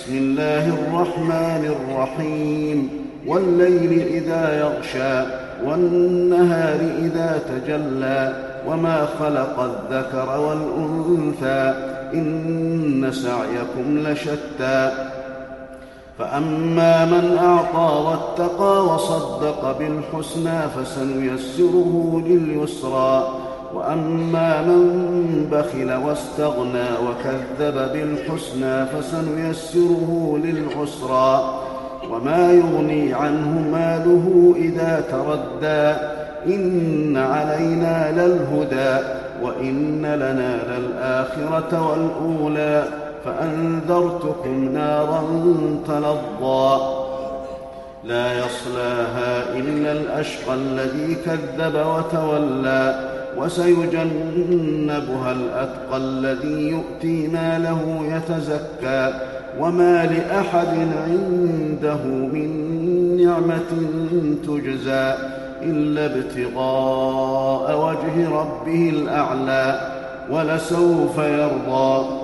بسم الله الرحمن الرحيم والليل إذا يغشى والنهار إذا تجلى وما خلق الذكر والأنثى إن سعيكم لشتى فأما من أعطى واتقى وصدق بالحسنى فسنيسره لليسرى وأما من بخل واستغنى وكذب بالحسنى فسنيسره للعسرى وما يغني عنه ماله إذا تردى إن علينا للهدى وإن لنا للآخرة والأولى فأنذرتكم نارا تلظى لا يصلاها إلا الأشقى الذي كذب وتولى وسيجنبها الأتقى الذي يؤتي ماله يتزكى وما لأحد عنده من نعمة تجزى إلا ابتغاء وجه ربه الأعلى ولسوف يرضى